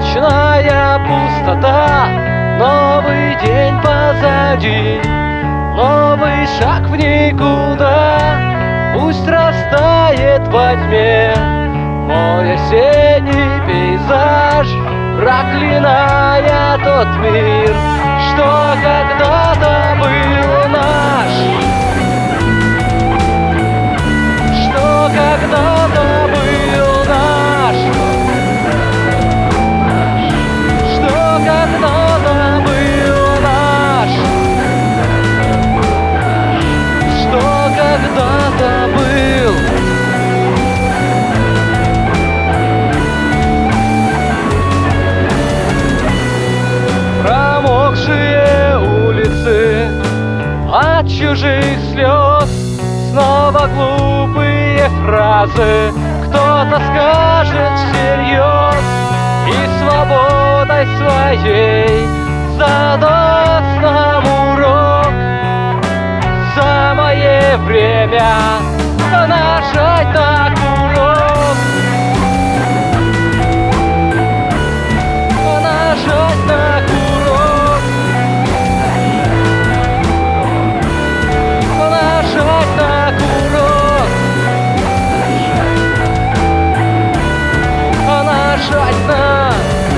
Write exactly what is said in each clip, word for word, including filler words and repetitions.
Ночная пустота, новый день позади, новый шаг в никуда. Пусть растает во тьме мой осенний пейзаж, проклиная тот мир, что когда-то был наш, что когда-то был наш, что когда-то был наш, что когда-то был. Промокшие улицы от чужих слез, снова глупые фразы кто-то скажет всерьез, и свободой своей задаст нам урок. Самое время нажать на курок, нажать на курок, нажать на курок, нажать на.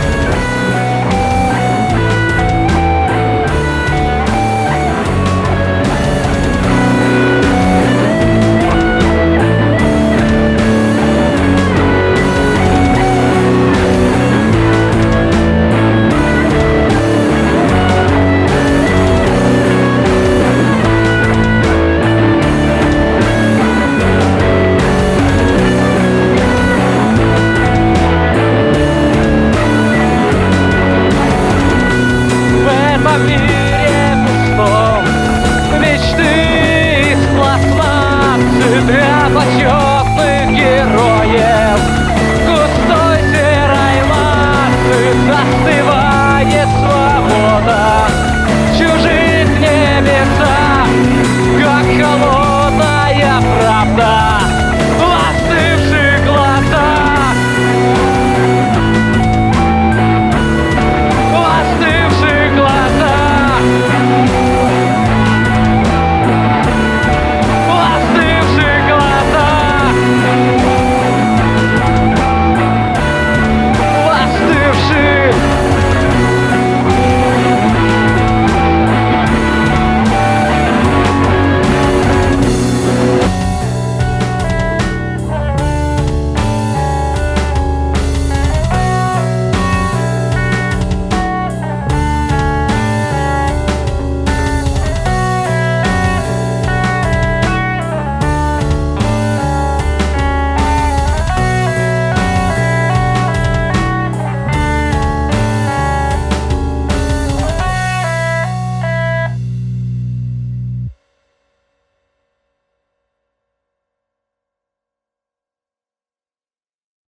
В мире пустом мечты из пластмассы для почетных героев густой серой массы застывает свобода в чужих небесах.